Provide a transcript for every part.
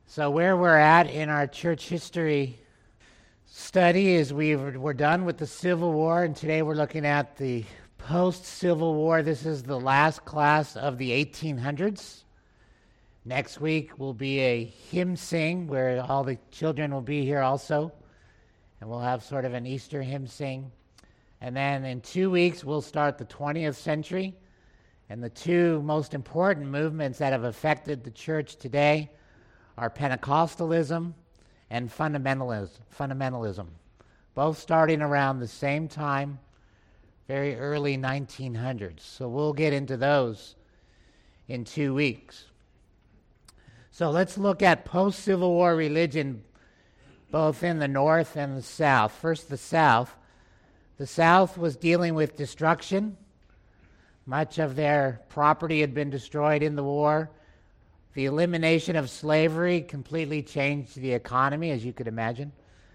So where we're at in our church history study is we're done with the Civil War, and today we're looking at the post-Civil War. This is the last class of the 1800s. Next week will be a hymn sing where all the children will be here also, and we'll have sort of an Easter hymn sing. And then in 2 weeks we'll start the 20th century, and the two most important movements that have affected the church today are Pentecostalism and fundamentalism, both starting around the same time, very early 1900s. So we'll get into those in 2 weeks. So let's look at post-Civil War religion, both in the North and the South. First, the South. The South was dealing with destruction. Much of their property had been destroyed in the war. The elimination of slavery completely changed the economy, as you could imagine,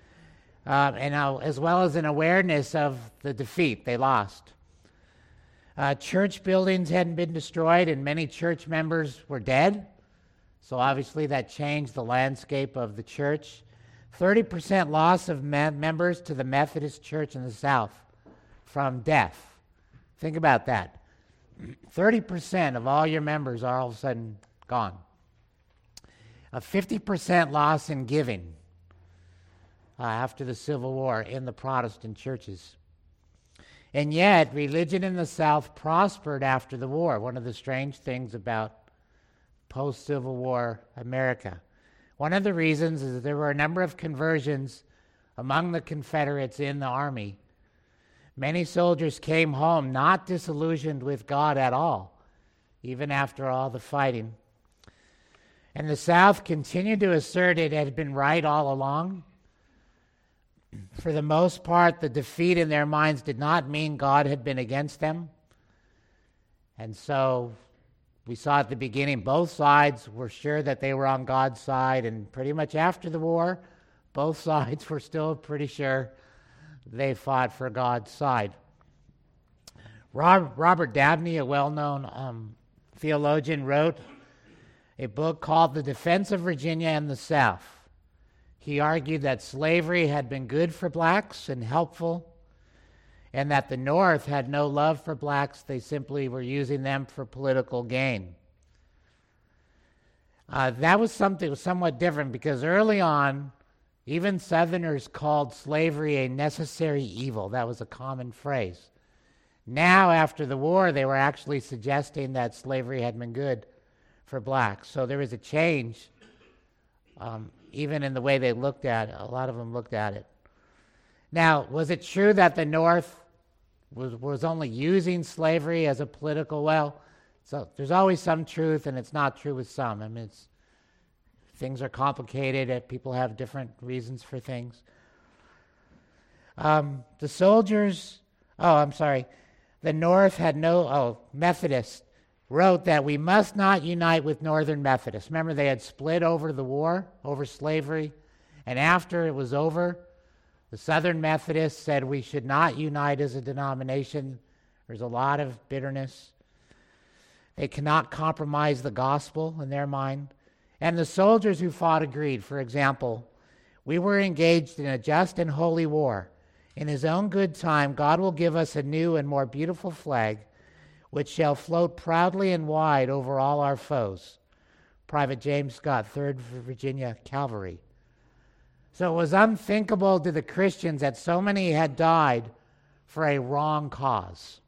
as well as an awareness of the defeat. They lost. Church buildings hadn't been destroyed, and many church members were dead. So obviously that changed the landscape of the church. 30% loss of members to the Methodist Church in the South from death. Think about that. 30% of all your members are all of a sudden gone. A 50% loss in giving after the Civil War in the Protestant churches. And yet, religion in the South prospered after the war. One of the strange things about post-Civil War America. One of the reasons is that there were a number of conversions among the Confederates in the Army. Many soldiers came home not disillusioned with God at all, even after all the fighting. And the South continued to assert it had been right all along. For the most part, the defeat in their minds did not mean God had been against them. And so we saw at the beginning, both sides were sure that they were on God's side, and pretty much after the war, both sides were still pretty sure they fought for God's side. Robert Dabney, a well-known theologian, wrote a book called The Defense of Virginia and the South. He argued that slavery had been good for blacks and helpful, and that the North had no love for blacks. They simply were using them for political gain. That was something somewhat different because early on, even Southerners called slavery a necessary evil. That was a common phrase. Now, after the war, they were actually suggesting that slavery had been good for blacks. So there was a change, even in the way they looked at it. A lot of them looked at it. Now, was it true that the North was only using slavery as a political? Well, so there's always some truth, and it's not true with some. I mean, things are complicated. People have different reasons for things. The North had Methodists wrote that we must not unite with Northern Methodists. Remember, they had split over the war, over slavery, and after it was over, the Southern Methodists said we should not unite as a denomination. There's a lot of bitterness. They cannot compromise the gospel in their mind. And the soldiers who fought agreed. For example, we were engaged in a just and holy war. In his own good time, God will give us a new and more beautiful flag, which shall float proudly and wide over all our foes. Private James Scott, 3rd Virginia Cavalry. So it was unthinkable to the Christians that so many had died for a wrong cause.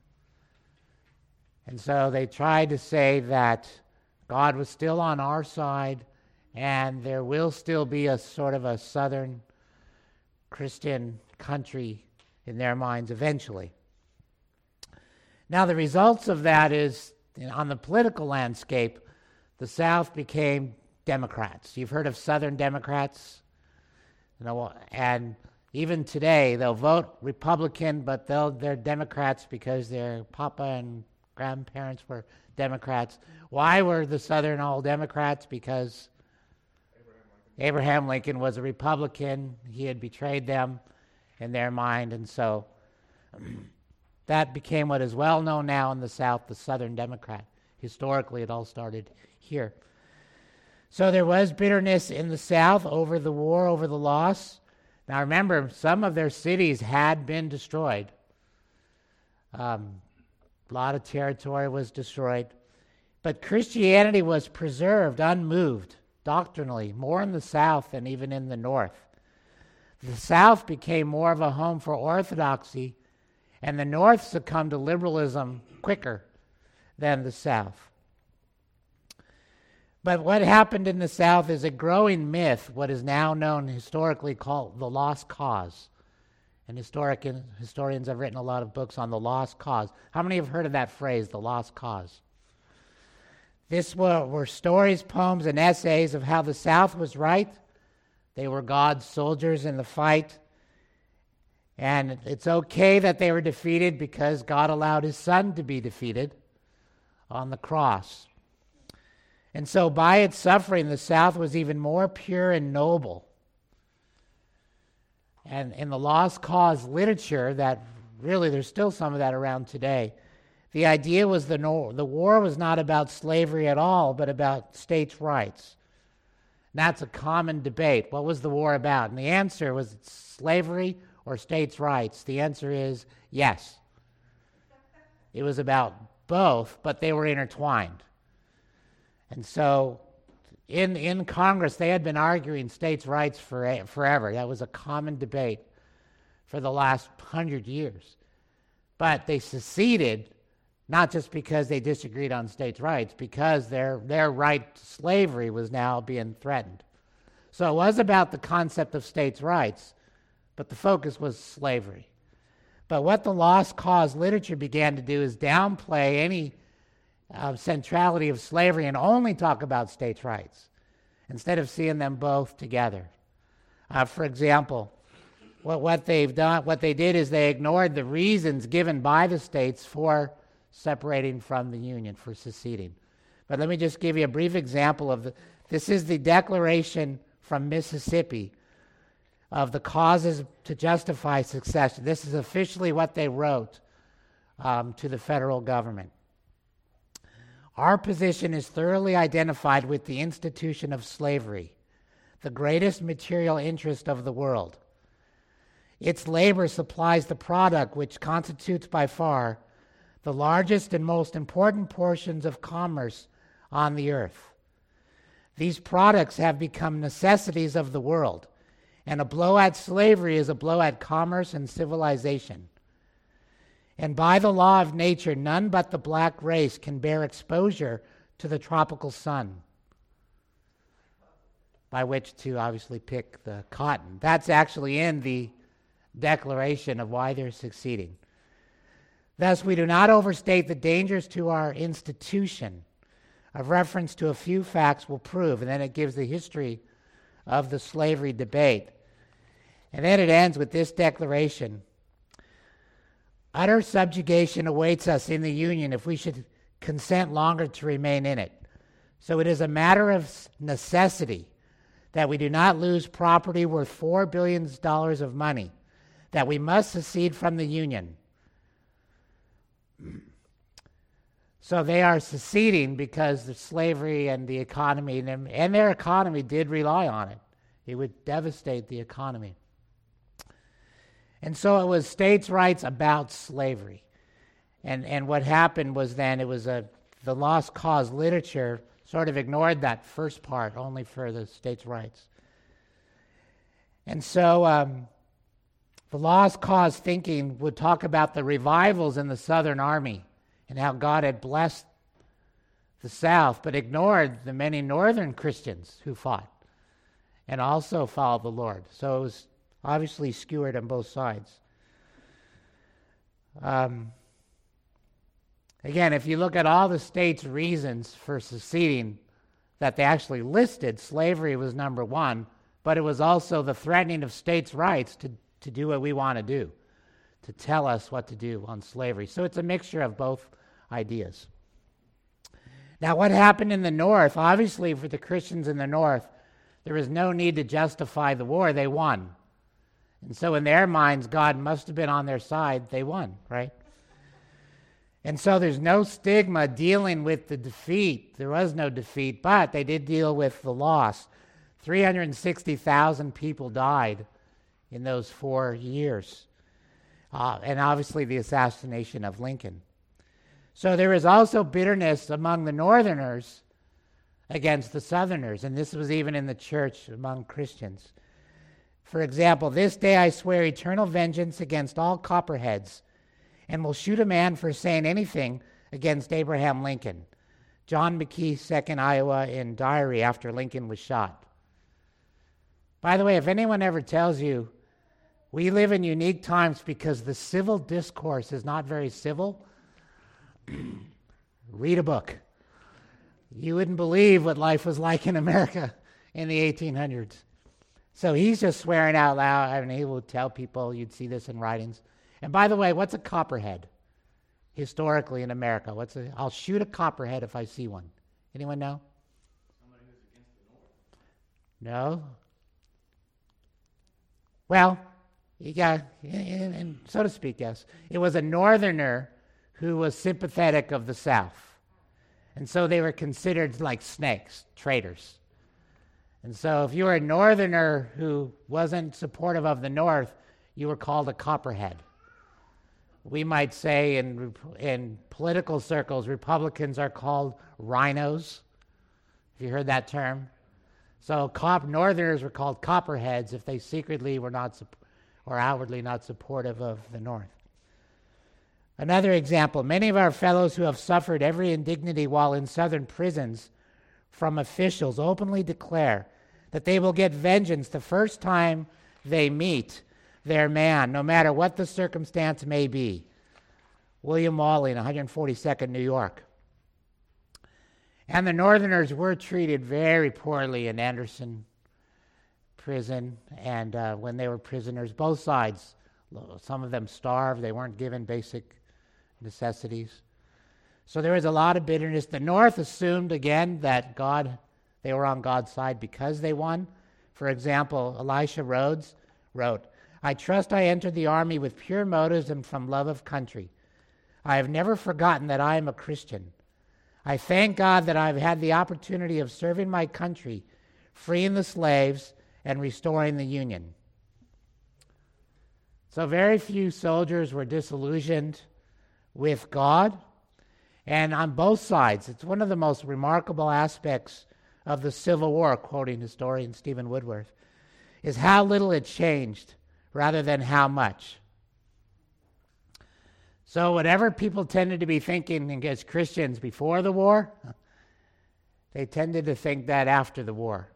And so they tried to say that God was still on our side, and there will still be a sort of a Southern Christian country in their minds eventually. Now, the results of that is, on the political landscape, the South became Democrats. You've heard of Southern Democrats? And even today, they'll vote Republican, but they're Democrats because their papa and grandparents were Democrats. Why were the Southern all Democrats? Because Abraham Lincoln was a Republican. He had betrayed them in their mind, and so that became what is well known now in the South, the Southern Democrat. Historically, it all started here. So there was bitterness in the South over the war, over the loss. Now remember, some of their cities had been destroyed. A lot of territory was destroyed. But Christianity was preserved, unmoved, doctrinally, more in the South than even in the North. The South became more of a home for orthodoxy, and the North succumbed to liberalism quicker than the South. But what happened in the South is a growing myth, what is now known historically called the lost cause. And historians have written a lot of books on the lost cause. How many have heard of that phrase, the lost cause? This were stories, poems, and essays of how the South was right. They were God's soldiers in the fight. And it's okay that they were defeated because God allowed his son to be defeated on the cross. And so by its suffering, the South was even more pure and noble. And in the lost cause literature, that really there's still some of that around today, the idea was the war was not about slavery at all, but about states' rights. And that's a common debate. What was the war about? And the answer was slavery or states' rights. The answer is yes. It was about both, but they were intertwined. And so in Congress, they had been arguing states' rights forever. That was a common debate for the last 100 years. But they seceded, not just because they disagreed on states' rights, because their right to slavery was now being threatened. So it was about the concept of states' rights, but the focus was slavery. But what the lost cause literature began to do is downplay any centrality of slavery and only talk about states' rights instead of seeing them both together. For example, what they did is they ignored the reasons given by the states for separating from the Union, for seceding. But let me just give you a brief example of this is the Declaration from Mississippi of the causes to justify secession. This is officially what they wrote to the federal government. Our position is thoroughly identified with the institution of slavery, the greatest material interest of the world. Its labor supplies the product which constitutes by far the largest and most important portions of commerce on the earth. These products have become necessities of the world, and a blow at slavery is a blow at commerce and civilization. And by the law of nature, none but the black race can bear exposure to the tropical sun, by which to obviously pick the cotton. That's actually in the declaration of why they're succeeding. Thus, we do not overstate the dangers to our institution. A reference to a few facts will prove, and then it gives the history of the slavery debate. And then it ends with this declaration. Utter subjugation awaits us in the Union if we should consent longer to remain in it. So it is a matter of necessity that we do not lose property worth $4 billion of money, that we must secede from the Union. So they are seceding because of slavery and the economy, and their economy did rely on it. It would devastate the economy. And so it was states' rights about slavery. And what happened was then it was the lost cause literature sort of ignored that first part only for the states' rights. And so the lost cause thinking would talk about the revivals in the Southern Army and how God had blessed the South, but ignored the many Northern Christians who fought and also followed the Lord. So it was obviously skewered on both sides. Again, if you look at all the states' reasons for seceding that they actually listed, slavery was number one, but it was also the threatening of states' rights to do what we want to do, to tell us what to do on slavery. So it's a mixture of both ideas. Now, what happened in the North? Obviously, for the Christians in the North, there was no need to justify the war. They won. And so in their minds, God must have been on their side. They won, right? And so there's no stigma dealing with the defeat. There was no defeat, but they did deal with the loss. 360,000 people died in those 4 years. And obviously the assassination of Lincoln. So there was also bitterness among the Northerners against the Southerners, and this was even in the church among Christians. For example, this day I swear eternal vengeance against all copperheads, and will shoot a man for saying anything against Abraham Lincoln. John McKee, 2nd Iowa, in diary after Lincoln was shot. By the way, if anyone ever tells you we live in unique times because the civil discourse is not very civil, read a book. You wouldn't believe what life was like in America in the 1800s. So he's just swearing out loud. I mean, he will tell people, you'd see this in writings. And by the way, what's a copperhead historically in America? I'll shoot a copperhead if I see one. Anyone know? Somebody who's against the North. No? Well, yeah, and so to speak, yes. It was a Northerner who was sympathetic of the South. And so they were considered like snakes, traitors. And so if you were a Northerner who wasn't supportive of the North, you were called a copperhead. We might say in political circles, Republicans are called rhinos. Have you heard that term? So Northerners were called copperheads if they secretly were not or outwardly not supportive of the North. Another example, many of our fellows who have suffered every indignity while in Southern prisons from officials openly declare that they will get vengeance the first time they meet their man, no matter what the circumstance may be. William Walling, 142nd New York. And the Northerners were treated very poorly in Anderson prison, and when they were prisoners, both sides, some of them starved, they weren't given basic necessities. So there was a lot of bitterness. The North assumed again that they were on God's side because they won. For example, Elisha Rhodes wrote, I trust I entered the army with pure motives and from love of country. I have never forgotten that I am a Christian. I thank God that I've had the opportunity of serving my country, freeing the slaves, and restoring the Union. So very few soldiers were disillusioned with God, and on both sides. It's one of the most remarkable aspects of the Civil War, quoting historian Stephen Woodworth, is how little it changed rather than how much. So whatever people tended to be thinking as Christians before the war, they tended to think that after the war.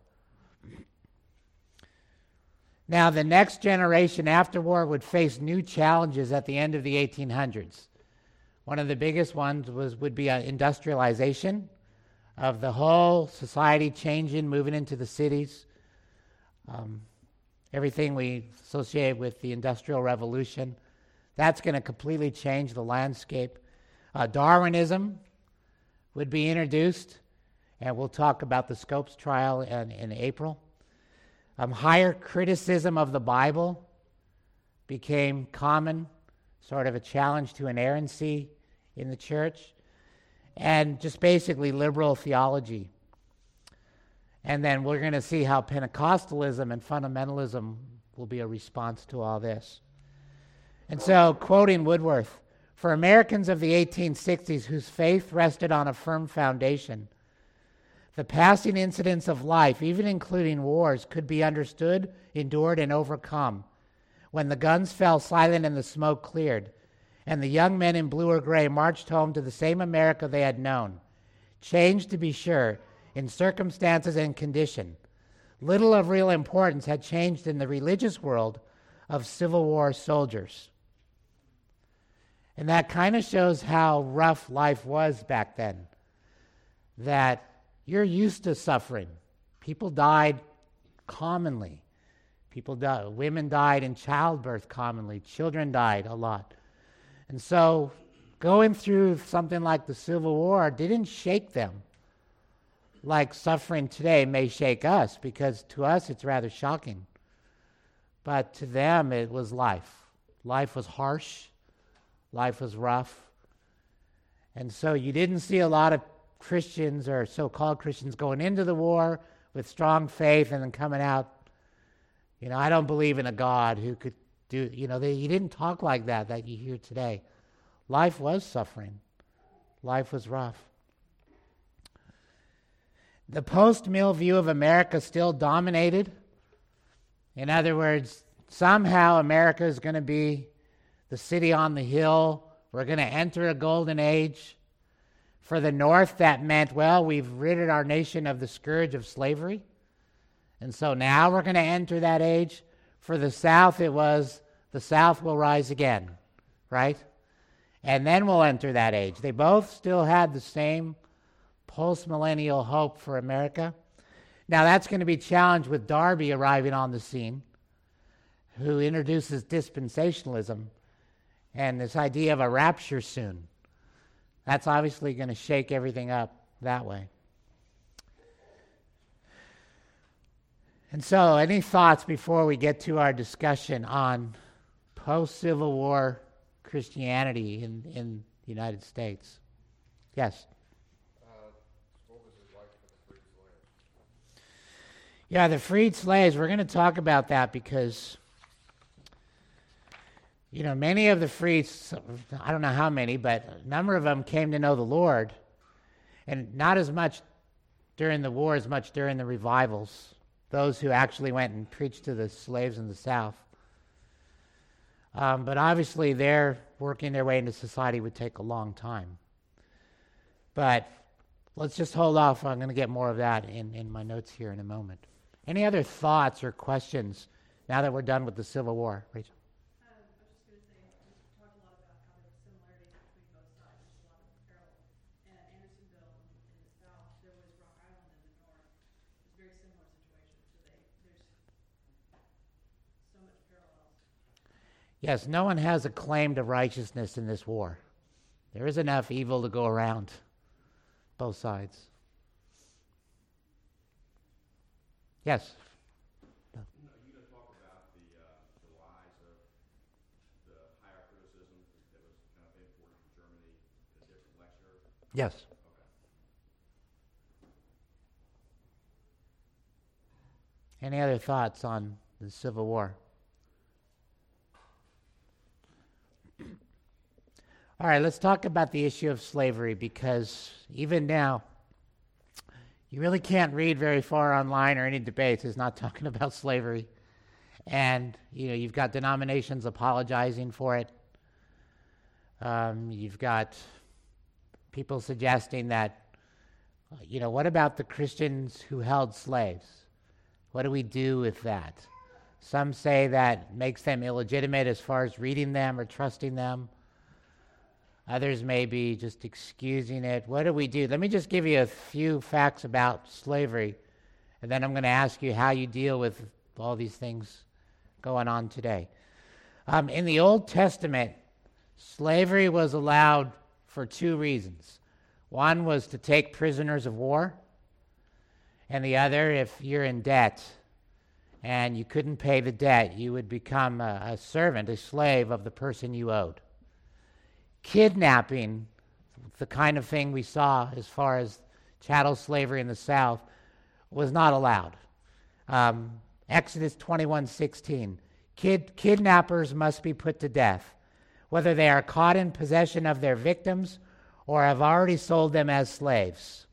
Now, the next generation after war would face new challenges at the end of the 1800s. One of the biggest ones would be industrialization of the whole society changing, moving into the cities. Everything we associate with the Industrial Revolution, that's going to completely change the landscape. Darwinism would be introduced, and we'll talk about the Scopes trial in April. Higher criticism of the Bible became common, sort of a challenge to inerrancy in the church, and just basically liberal theology. And then we're going to see how Pentecostalism and fundamentalism will be a response to all this. And so, quoting Woodworth, for Americans of the 1860s whose faith rested on a firm foundation, the passing incidents of life, even including wars, could be understood, endured, and overcome. When the guns fell silent and the smoke cleared, and the young men in blue or gray marched home to the same America they had known, changed to be sure, in circumstances and condition. Little of real importance had changed in the religious world of Civil War soldiers. And that kind of shows how rough life was back then. That you're used to suffering. People died commonly. Women died in childbirth commonly. Children died a lot. And so going through something like the Civil War didn't shake them like suffering today may shake us, because to us it's rather shocking. But to them it was life. Life was harsh. Life was rough. And so you didn't see a lot of Christians or so-called Christians going into the war with strong faith and then coming out, I don't believe in a God who could do, he didn't talk like that you hear today. Life was suffering. Life was rough. The post-mill view of America still dominated. In other words, somehow America is going to be the city on the hill. We're going to enter a golden age. For the North, that meant, we've ridded our nation of the scourge of slavery. And so now we're going to enter that age. For the South, it was, the South will rise again, right? And then we'll enter that age. They both still had the same post-millennial hope for America. Now that's going to be challenged with Darby arriving on the scene, who introduces dispensationalism and this idea of a rapture soon. That's obviously going to shake everything up that way. And so, any thoughts before we get to our discussion on post-Civil War Christianity in the United States? Yes? What was it like for the freed slaves? Yeah, the freed slaves, we're going to talk about that because, many of the freed, I don't know how many, but a number of them came to know the Lord, and not as much during the war as much during the revivals, those who actually went and preached to the slaves in the South. But obviously their working their way into society would take a long time. But let's just hold off. I'm going to get more of that in my notes here in a moment. Any other thoughts or questions now that we're done with the Civil War? Rachel? I was just going to say, we talked a lot about how there were similarities between both sides. There's a lot of parallels. And at Andersonville in the South, there was Rock Island in the North. It was a very similar situation. So there's so much parallels. Yes, no one has a claim to righteousness in this war. There is enough evil to go around both sides. Yes? You going to talk about the rise of the higher criticism that was kind of imported from Germany in a different lecture? Yes. Okay. Any other thoughts on the Civil War? All right, let's talk about the issue of slavery, because even now, you really can't read very far online or any debates is not talking about slavery. And, you've got denominations apologizing for it. You've got people suggesting that, what about the Christians who held slaves? What do we do with that? Some say that makes them illegitimate as far as reading them or trusting them. Others may be just excusing it. What do we do? Let me just give you a few facts about slavery, and then I'm going to ask you how you deal with all these things going on today. In the Old Testament, slavery was allowed for two reasons. One was to take prisoners of war, and the other, if you're in debt and you couldn't pay the debt, you would become a servant, a slave of the person you owed. Kidnapping, the kind of thing we saw as far as chattel slavery in the South, was not allowed. Exodus 21:16, kidnappers must be put to death, whether they are caught in possession of their victims or have already sold them as slaves.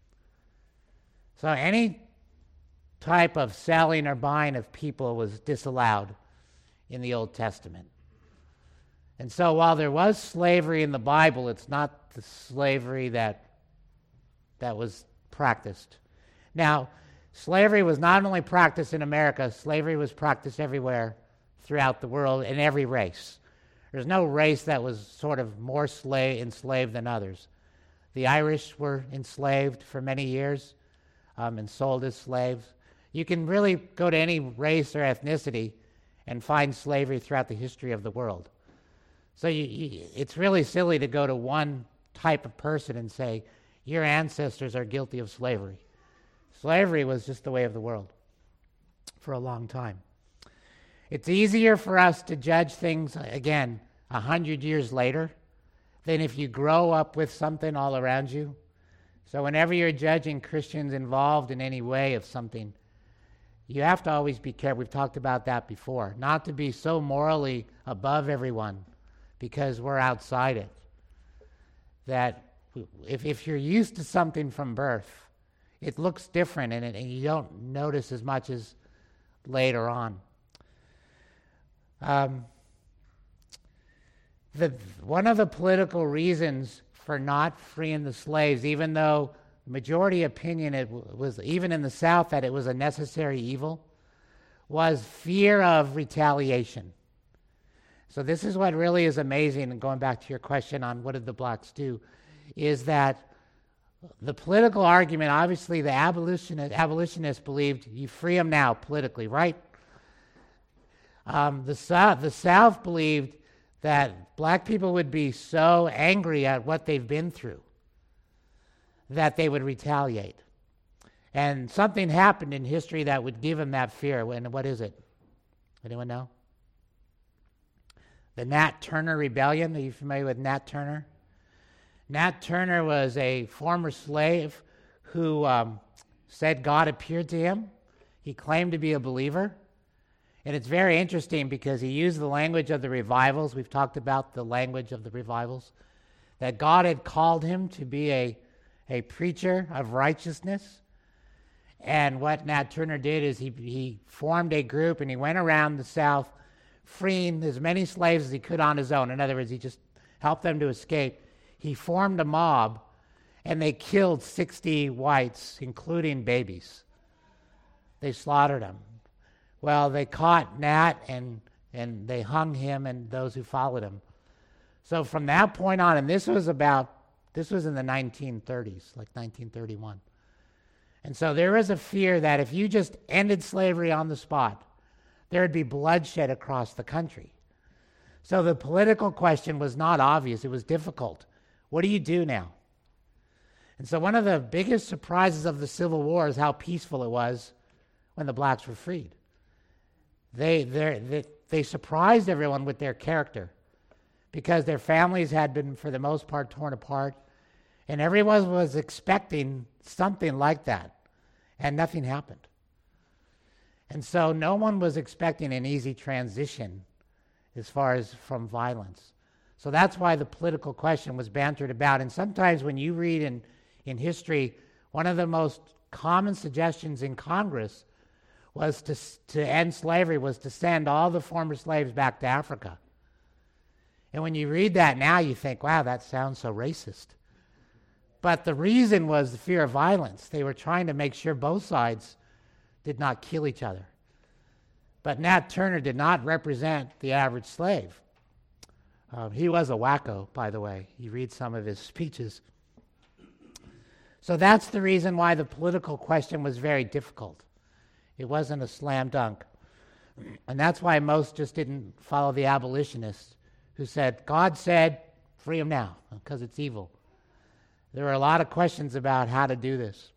So any type of selling or buying of people was disallowed in the Old Testament. And so while there was slavery in the Bible, it's not the slavery that was practiced. Now, slavery was not only practiced in America, slavery was practiced everywhere throughout the world in every race. There's no race that was sort of more enslaved than others. The Irish were enslaved for many years and sold as slaves. You can really go to any race or ethnicity and find slavery throughout the history of the world. So it's really silly to go to one type of person and say, your ancestors are guilty of slavery. Slavery was just the way of the world for a long time. It's easier for us to judge things, again, 100 years later than if you grow up with something all around you. So whenever you're judging Christians involved in any way of something, you have to always be careful. We've talked about that before. Not to be so morally above everyone because we're outside it. That if you're used to something from birth, it looks different and you don't notice as much as later on. One of the political reasons for not freeing the slaves, even though the majority opinion it was, even in the South, that it was a necessary evil, was fear of retaliation. So this is what really is amazing, and going back to your question on what did the blacks do, is that the political argument, obviously the abolitionists believed you free them now politically, right? The South believed that black people would be so angry at what they've been through that they would retaliate. And something happened in history that would give them that fear. And what is it? Anyone know? The Nat Turner Rebellion. Are you familiar with Nat Turner? Nat Turner was a former slave who said God appeared to him. He claimed to be a believer. And it's very interesting because he used the language of the revivals. We've talked about the language of the revivals. That God had called him to be a preacher of righteousness. And what Nat Turner did is he formed a group and he went around the South freeing as many slaves as he could on his own. In other words, he just helped them to escape. He formed a mob and they killed 60 whites, including babies. They slaughtered them. Well, they caught Nat and they hung him and those who followed him. So from that point on, and this was in the 1930s, like 1931. And so there was a fear that if you just ended slavery on the spot, there would be bloodshed across the country. So the political question was not obvious. It was difficult. What do you do now? And so one of the biggest surprises of the Civil War is how peaceful it was when the blacks were freed. They surprised everyone with their character because their families had been, for the most part, torn apart. And everyone was expecting something like that. And nothing happened. And so no one was expecting an easy transition as far as from violence. So that's why the political question was bantered about. And sometimes when you read in history, one of the most common suggestions in Congress was to end slavery was to send all the former slaves back to Africa. And when you read that now, you think, wow, that sounds so racist. But the reason was the fear of violence. They were trying to make sure both sides did not kill each other. But Nat Turner did not represent the average slave. He was a wacko, by the way. You read some of his speeches. So that's the reason why the political question was very difficult. It wasn't a slam dunk. And that's why most just didn't follow the abolitionists who said, God said, free them now, because it's evil. There were a lot of questions about how to do this.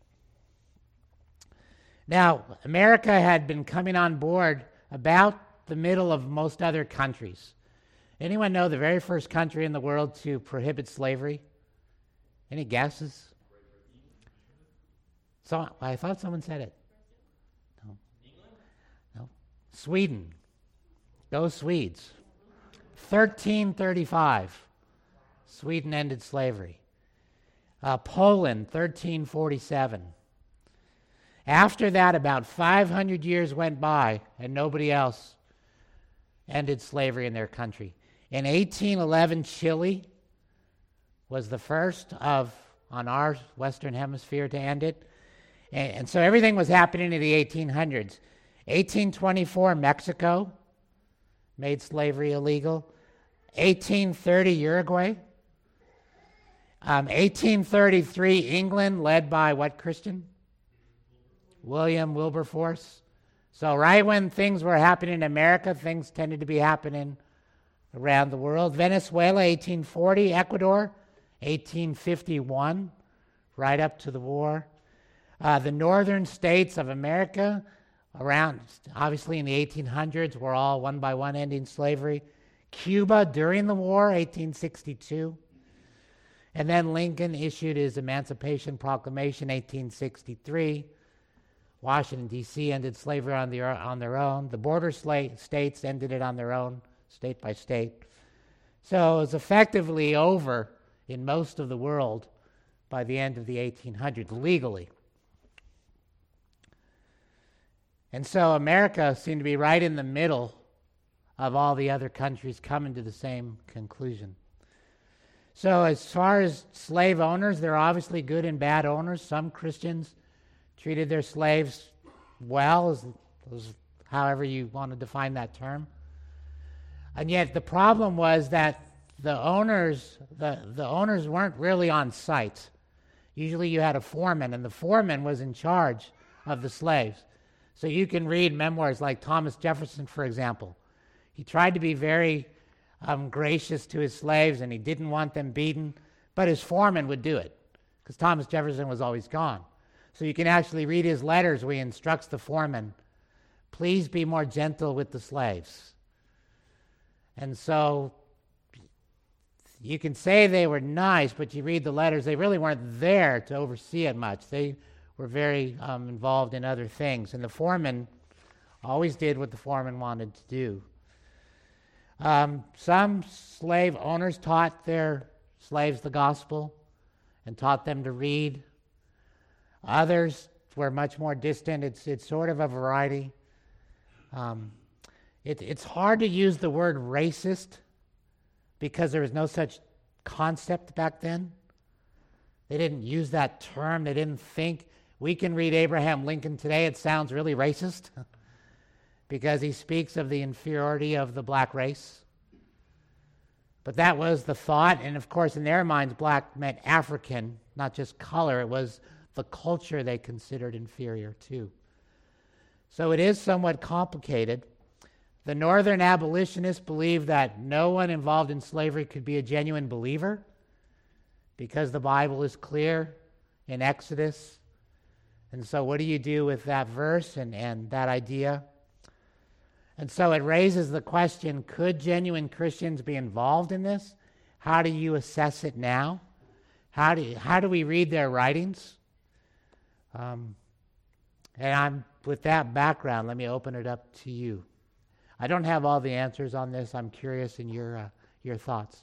Now, America had been coming on board about the middle of most other countries. Anyone know the very first country in the world to prohibit slavery? Any guesses? So I thought someone said it. No. Sweden. Go Swedes. 1335. Sweden ended slavery. Poland, 1347. After that, about 500 years went by, and nobody else ended slavery in their country. In 1811, Chile was the first on our Western Hemisphere to end it. And so everything was happening in the 1800s. 1824, Mexico made slavery illegal. 1830, Uruguay. 1833, England, led by what Christian? William Wilberforce. So right when things were happening in America, things tended to be happening around the world. Venezuela, 1840. Ecuador, 1851, right up to the war. The northern states of America, around, obviously in the 1800s, were all one by one ending slavery. Cuba, during the war, 1862. And then Lincoln issued his Emancipation Proclamation, 1863. Washington, D.C. ended slavery on their own. The border states ended it on their own, state by state. So it was effectively over in most of the world by the end of the 1800s, legally. And so America seemed to be right in the middle of all the other countries coming to the same conclusion. So as far as slave owners, there are obviously good and bad owners. Some Christians treated their slaves well, as however you want to define that term. And yet the problem was that the owners weren't really on site. Usually you had a foreman, and the foreman was in charge of the slaves. So you can read memoirs like Thomas Jefferson, for example. He tried to be very gracious to his slaves, and he didn't want them beaten, but his foreman would do it, because Thomas Jefferson was always gone. So you can actually read his letters where he instructs the foreman, please be more gentle with the slaves. And so you can say they were nice, but you read the letters, they really weren't there to oversee it much. They were very involved in other things. And the foreman always did what the foreman wanted to do. Some slave owners taught their slaves the gospel and taught them to read. Others were much more distant. It's sort of a variety. It's hard to use the word racist because there was no such concept back then. They didn't use that term. They didn't think. We can read Abraham Lincoln today. It sounds really racist because he speaks of the inferiority of the black race. But that was the thought. And of course, in their minds, black meant African, not just color. It was the culture they considered inferior too. So it is somewhat complicated. The northern abolitionists believed that no one involved in slavery could be a genuine believer because the Bible is clear in Exodus. And so what do you do with that verse and that idea? And so it raises the question, could genuine Christians be involved in this? How do you assess it now? How do we read their writings? And with that background, let me open it up to you. I don't have all the answers on this. I'm curious in your thoughts.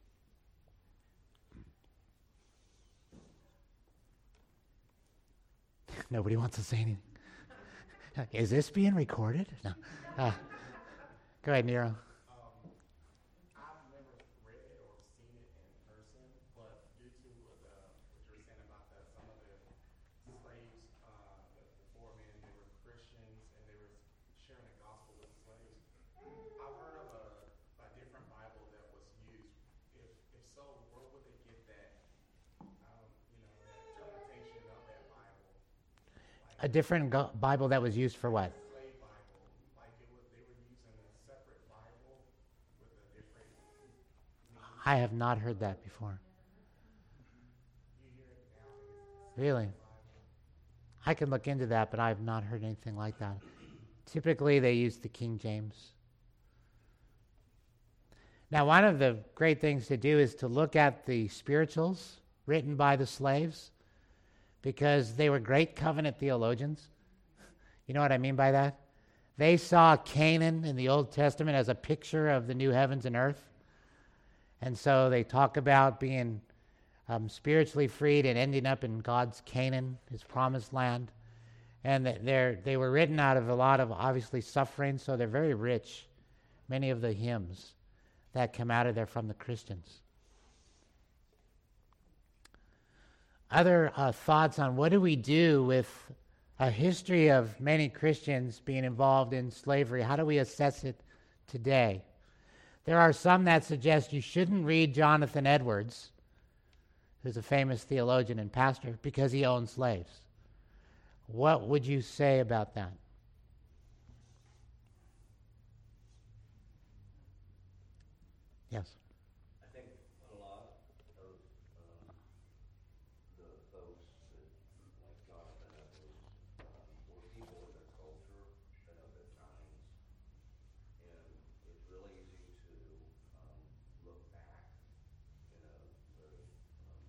Nobody wants to say anything. Is this being recorded? No. Go ahead, Nero. I've never read it or seen it in person, but due to what you were saying about some of the slaves, the foremen, they were Christians and they were sharing the gospel with the slaves. I've heard of a different Bible that was used. If so, where would they get that, that interpretation of that Bible? A different Bible that was used for what? Slave Bible, like they were using a separate Bible with a different meaning. I have not heard that before. You hear it now. Really? I can look into that, but I have not heard anything like that. Typically, they use the King James. Now, one of the great things to do is to look at the spirituals written by the slaves, because they were great covenant theologians. You know what I mean by that? They saw Canaan in the Old Testament as a picture of the new heavens and earth. And so they talk about being spiritually freed and ending up in God's Canaan, his promised land. And they were written out of a lot of, obviously, suffering, so they're very rich, many of the hymns that come out of there from the Christians. Other thoughts on what do we do with a history of many Christians being involved in slavery? How do we assess it today? There are some that suggest you shouldn't read Jonathan Edwards, who's a famous theologian and pastor, because he owned slaves. What would you say about that? Yes. I think a lot of the folks that, like Jonathan Edwards, were people of their culture and of their times, and it's really easy to look back, the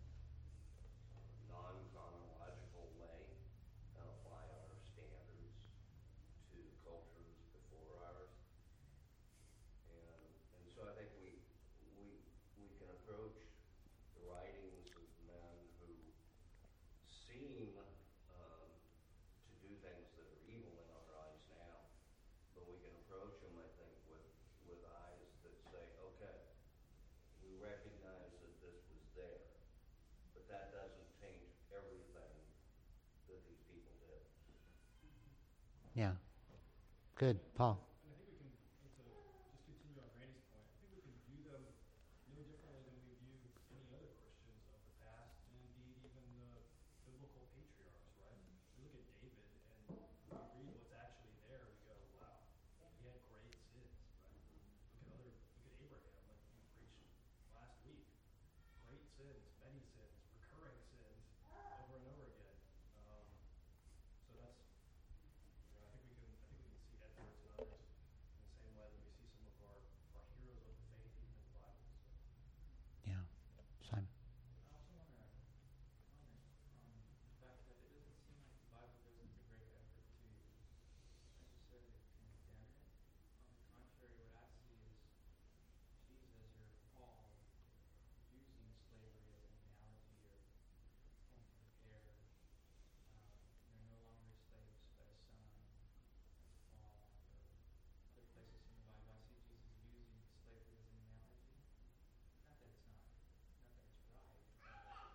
approach the writings of men who seem to do things that are evil in our eyes now, but we can approach them, I think, with eyes that say, okay, we recognize that this was there, but that doesn't taint everything that these people did. Yeah. Good, Paul. And I think we can, just continue on Randy's point, I think we can view them no differently than we view any other Christians of the past, and indeed even the biblical patriarchs, right? We look at David, and we read what's actually there, we go, wow, he had great sins, right? Look at Abraham, like you preached last week. Great sins, many sins, recurring sins, over and over again. So that's, I think we can see Edwards and others in the same way that we see some of our heroes of the faith even in the Bible. So. Yeah. Simon. I also want to comment on the fact that it doesn't seem like the Bible goes into great effort to necessarily condemn it. On the contrary, what I see is Jesus or Paul using slavery as an analogy or and compare. They're no longer slaves, but a son. That's Paul. Or other places in the Bible, I see Jesus using slavery as an analogy. Not that it's not that it's right, but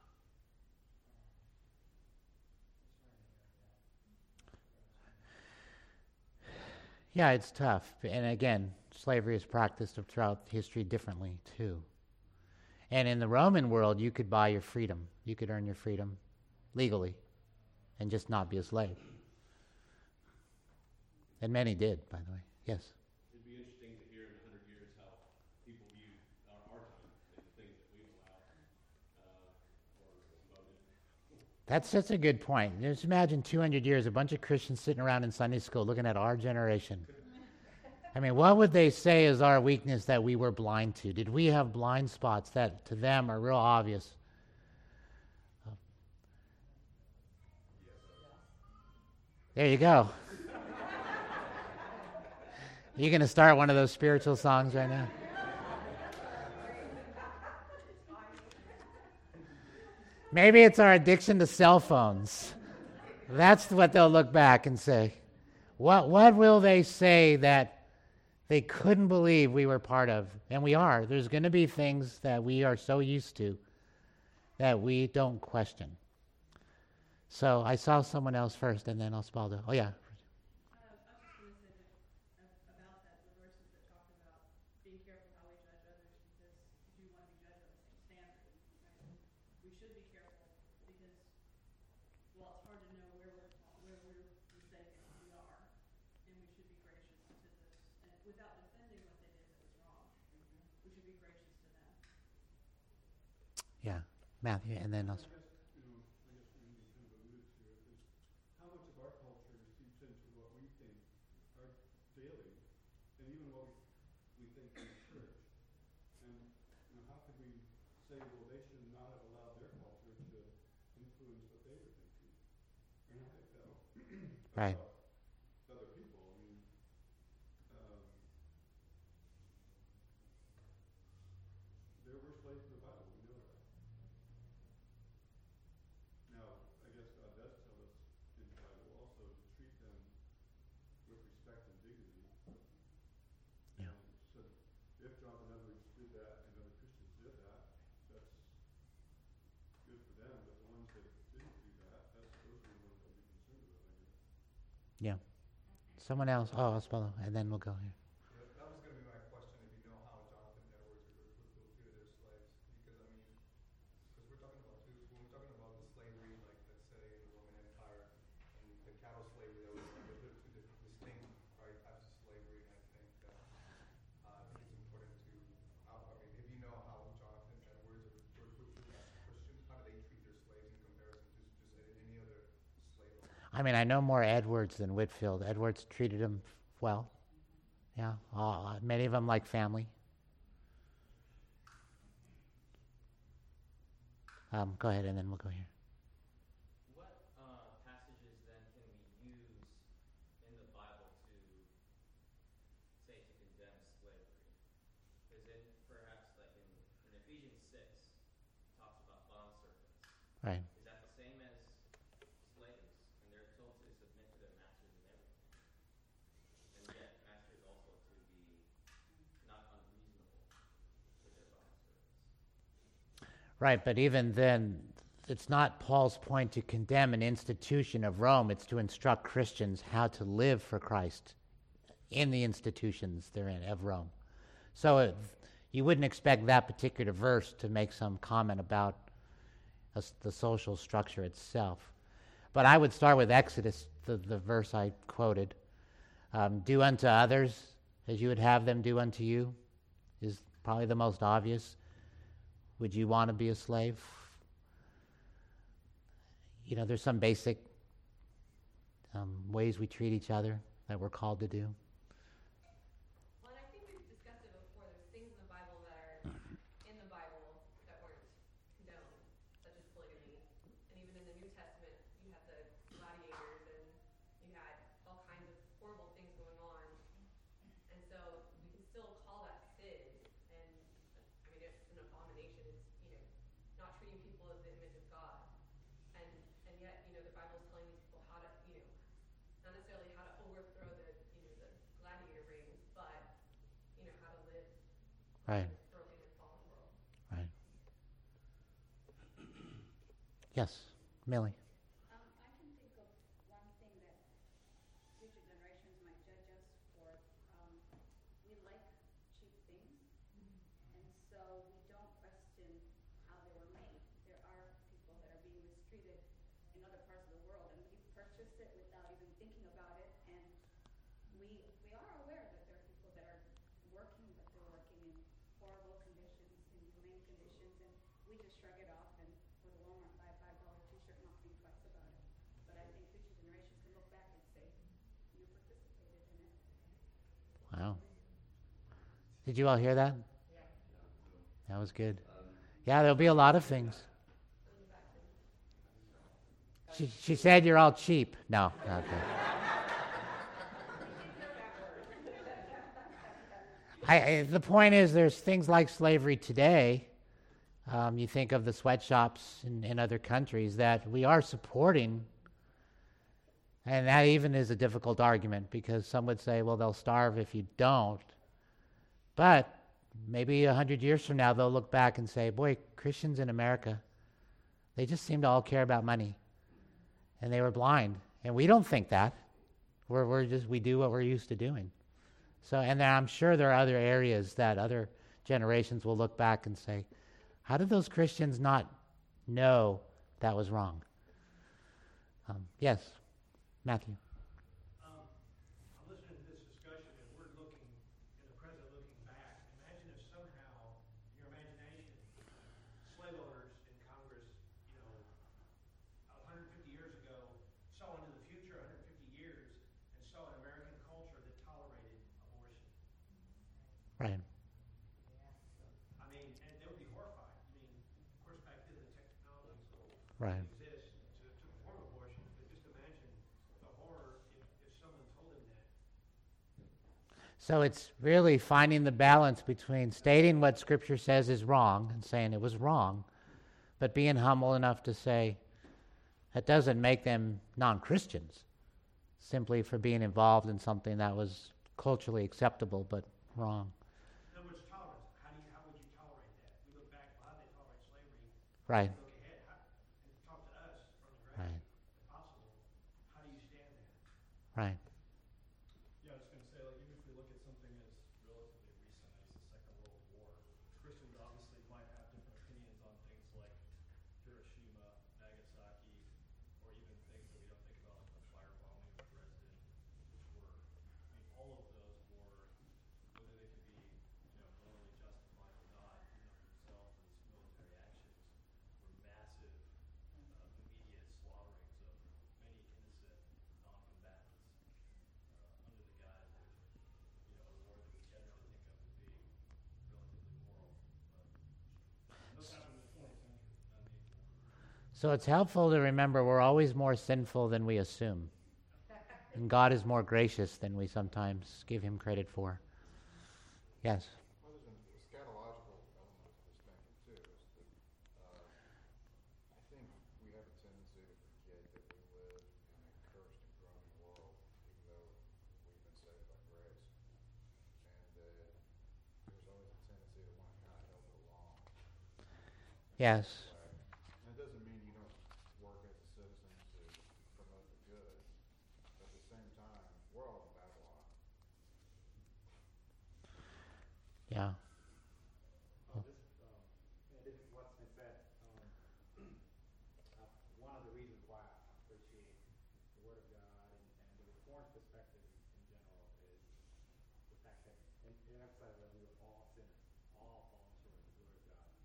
just wanted to hear that. Yeah, it's tough. And again, slavery is practiced throughout history differently, too. And in the Roman world, you could buy your freedom. You could earn your freedom legally and just not be a slave. And many did, by the way. Yes? It'd be interesting to hear in 100 years how people view our time and the things that we've allowed or promoted. That's such a good point. Just imagine 200 years, a bunch of Christians sitting around in Sunday school looking at our generation. I mean, what would they say is our weakness that we were blind to? Did we have blind spots that to them are real obvious? There you go. You going to start one of those spiritual songs right now? Maybe it's our addiction to cell phones. That's what they'll look back and say. What will they say that they couldn't believe we were part of? And we are. There's going to be things that we are so used to that we don't question. So I saw someone else first, and then Osvaldo. Oh, yeah. I was just going to say that about that, the verses that talk about being careful how we judge others because you want to be judged on the same standard. Right? We should be careful because, well, it's hard to know where we're mistaken. We are, and we should be gracious to this, and without defending what they did that was wrong. We should be gracious to them. Yeah. Matthew, and then also. How much of our culture seeps into what we think are daily, and even what we think in church? And how could we say, well, they should not have allowed their culture to influence what they were thinking, and how they felt Right. about other people? I mean, there were slaves in the Bible. We know that. Now, I guess God does tell us in the Bible also to treat them with respect and dignity. Yeah. And so if Jonathan Edwards did that and other Christians did that, that's good for them. But the ones that didn't do that, those are the ones that we're concerned about, I guess. Yeah. Someone else. Oh, Osvaldo, and then we'll go here. Yeah, that was going to be my question, if you know how Jonathan Edwards would treat their slaves. Because, I mean, because we're talking about, too, when we're talking about the slavery, like, let's say, in the Roman Empire, and the chattel slavery, that was like two distinct, right, types of slavery, and I think that, I think it's important to, I mean, if you know how Jonathan Edwards or George Whitfield as Christians, how do they treat their slaves in comparison to just any other slave owner? I mean, I know more Edwards than Whitfield. Edwards treated him well. Yeah. Many of them like family. Go ahead, and then we'll go here. What passages then can we use in the Bible to say to condemn slavery? Because in perhaps like in Ephesians 6, talks about bondservants. Right. Is that the same as slaves? And they're told to submit to their masters in everything. And yet, masters also to be not unreasonable with their bondservants. Right, but even then, it's not Paul's point to condemn an institution of Rome. It's to instruct Christians how to live for Christ in the institutions therein of Rome. So you wouldn't expect that particular verse to make some comment about the social structure itself. But I would start with Exodus, the verse I quoted. Do unto others as you would have them do unto you is probably the most obvious. Would you want to be a slave? You know, there's some basic ways we treat each other that we're called to do. Well, and I think we've discussed it before. There's things in the Bible that are in the Bible that weren't condoned, such as polygamy. And even in the New Testament, you had the gladiators and you had all kinds of horrible things going on. And so we can still call that sin. And I mean, it's an abomination. It's, not treating people as the image of God. And yet, the Bible is telling these people how to, not necessarily how to overthrow the gladiator rings, but, how to live Right. in this broken and fallen world. Right. Yes, Millie. I can think of one thing that future generations might judge us for. We like cheap things, and so we don't question how they were made. There are people that are being mistreated in other parts of the world, and we purchase it without even thinking about it. And we are aware that there are people that are working, but they're working in horrible conditions, inhumane conditions, and we just shrug it off and go to Walmart and buy a $5 t-shirt and not think twice about it. But I think future generations can look back and say, you participated in it. Wow. Did you all hear that? That was good. Yeah, there'll be a lot of things. She said you're all cheap. No, not that. The point is there's things like slavery today. You think of the sweatshops in other countries that we are supporting. And that even is a difficult argument because some would say, well, they'll starve if you don't. But maybe 100 years from now, they'll look back and say, boy, Christians in America, they just seem to all care about money. And they were blind. And we don't think that. We do what we're used to doing. So, and then I'm sure there are other areas that other generations will look back and say, how did those Christians not know that was wrong? Yes, Matthew. I'm listening to this discussion and we're looking, in the present, looking back. Imagine if somehow, in your imagination, slave owners in Congress, 150 years ago, saw into the future 150 years and saw an American culture that tolerated abortion. Right. I mean, and they would be horrified. I mean, of course, back then the technology Right. exists to perform abortion, but just imagine the horror if someone told him that. So it's really finding the balance between stating what Scripture says is wrong and saying it was wrong, but being humble enough to say that doesn't make them non-Christians simply for being involved in something that was culturally acceptable but wrong. In other words, tolerance. How would you tolerate that? We look back, how did they tolerate slavery? Right. We look ahead and talk to us from the ground, Right. if possible. How do you stand there? Right. Yeah, I was going to say, like, even if we look at something as relatively recent as the Second World War, Christians obviously might have different opinions on things like Hiroshima, Nagasaki, or even things that we don't think about like the firebombing of Dresden, which were, all of those were, whether they could be, morally justified or not, in of themselves as military actions, were massive, immediate slaughterings of many innocent non-combatants under the guise of, a war that we generally think of as being relatively moral. And those happened in the 20th century. So it's helpful to remember we're always more sinful than we assume. And God is more gracious than we sometimes give him credit for. Yes. Well, there's an eschatological element to this thinking, too. Yes. And it doesn't mean you don't work as a citizen to promote the good, but at the same time, we're all in Babylon. Yeah. In addition to what's been said, one of the reasons why I appreciate the Word of God and the Reformed perspective in general is the fact that it emphasizes that we are all sinners, all fallen short of the glory of God.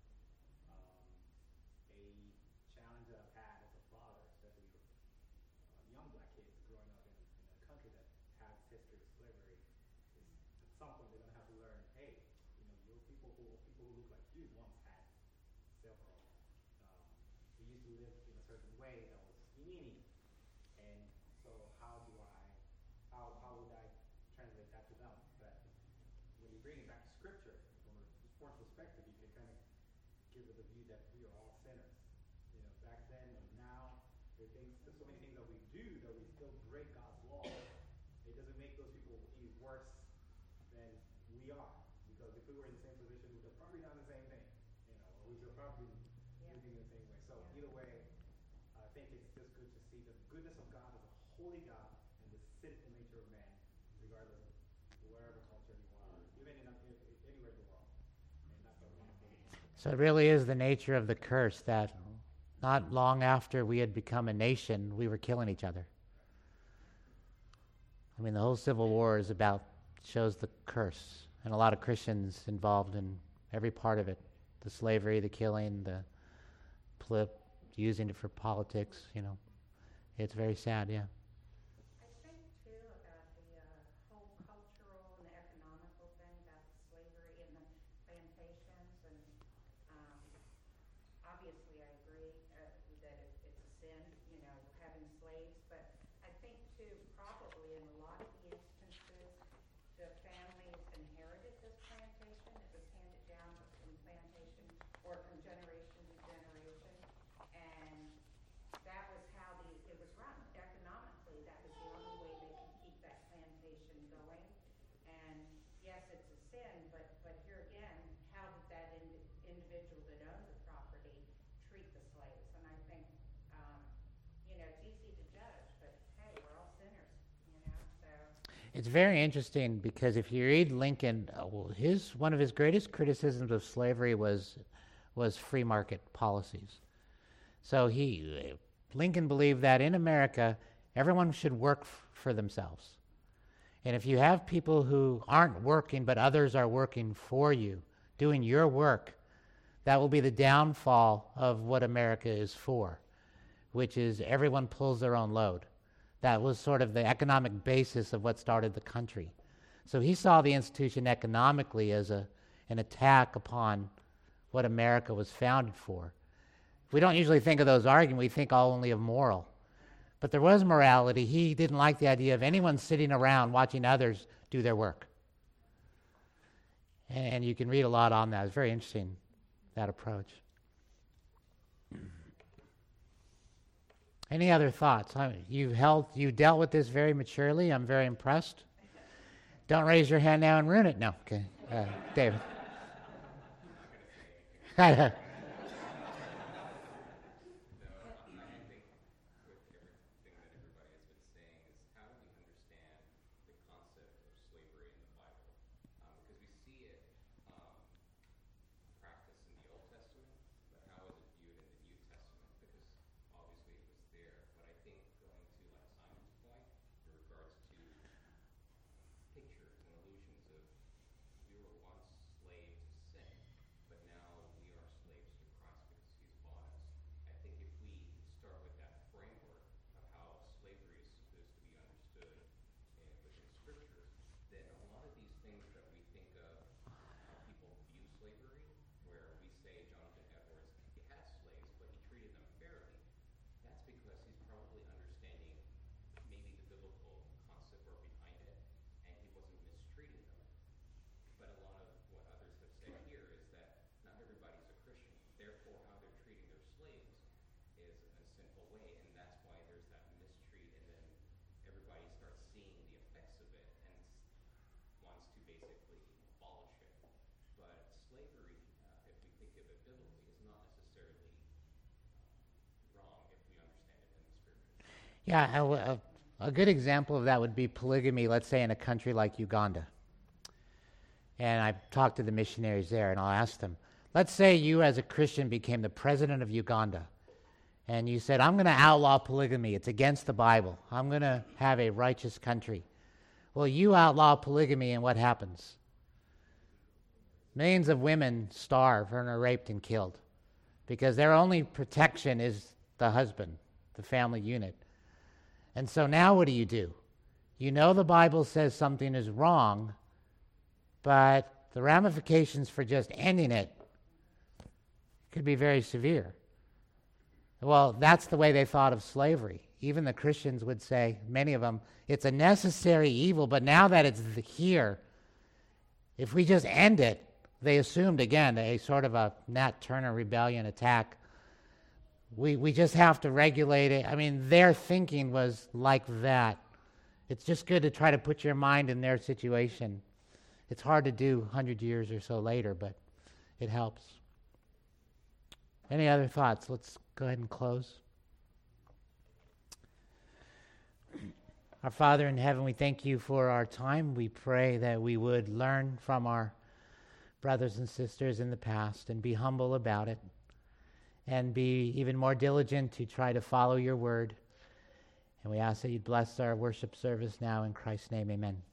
A challenge that I've had as a father, especially with young black kids growing up in a country that has history of slavery, is at some point they're going to have to learn, hey, your people who look like you once had several. We used to live in a certain way that was meaning, and so how would I translate that to them? But when you bring it back to Scripture, from a Reformed perspective, you can kind of give it the view that we are all sinners. Back then and now, there's so many things that we do that we still break God's law. It doesn't make those people any worse than we are, because if we were in the same position, we would have probably done the same thing. We would have probably living the same way. So either way, I think it's just good to see the goodness of God as a holy God and the sinful nature of man, regardless of wherever culture you are, even anywhere in the world. And that's what we want to do. So it really is the nature of the curse that not long after we had become a nation, we were killing each other. I mean, the whole Civil War shows the curse, and a lot of Christians involved in every part of it. The slavery, the killing, the using it for politics, It's very sad, yeah. I think too about the whole cultural and the economical thing about the slavery and the plantations, and obviously I agree that it's a sin, having slaves, but I think too probably in a lot of the instances the families inherited this plantation. It was handed down from plantation or from generation to generation, and that was how it was run economically. That was the only way they could keep that plantation going. And yes, it's a sin, but here again, how did that individual that owned the property treat the slaves? And I think, it's easy to judge, but hey, we're all sinners, so. It's very interesting because if you read Lincoln, one of his greatest criticisms of slavery was free market policies. So Lincoln believed that in America, everyone should work for themselves. And if you have people who aren't working, but others are working for you, doing your work, that will be the downfall of what America is for, which is everyone pulls their own load. That was sort of the economic basis of what started the country. So he saw the institution economically as an attack upon what America was founded for. We don't usually think of those arguments. We think only of moral. But there was morality. He didn't like the idea of anyone sitting around watching others do their work. And you can read a lot on that. It's very interesting, that approach. Any other thoughts? You dealt with this very maturely. I'm very impressed. Don't raise your hand now and ruin it. No, okay. David. Yeah, a good example of that would be polygamy, let's say in a country like Uganda. And I talked to the missionaries there, and I'll ask them, let's say you as a Christian became the president of Uganda, and you said, I'm going to outlaw polygamy. It's against the Bible. I'm going to have a righteous country. Well, you outlaw polygamy, and what happens? Millions of women starve and are raped and killed because their only protection is the husband, the family unit. And so now what do? You know the Bible says something is wrong, but the ramifications for just ending it could be very severe. Well, that's the way they thought of slavery. Even the Christians would say, many of them, it's a necessary evil, but now that it's here, if we just end it, they assumed, again, a sort of a Nat Turner rebellion attack. We just have to regulate it. I mean, their thinking was like that. It's just good to try to put your mind in their situation. It's hard to do 100 years or so later, but it helps. Any other thoughts? Let's go ahead and close. Our Father in heaven, we thank you for our time. We pray that we would learn from our brothers and sisters in the past and be humble about it and be even more diligent to try to follow your word. And we ask that you'd bless our worship service now in Christ's name, amen.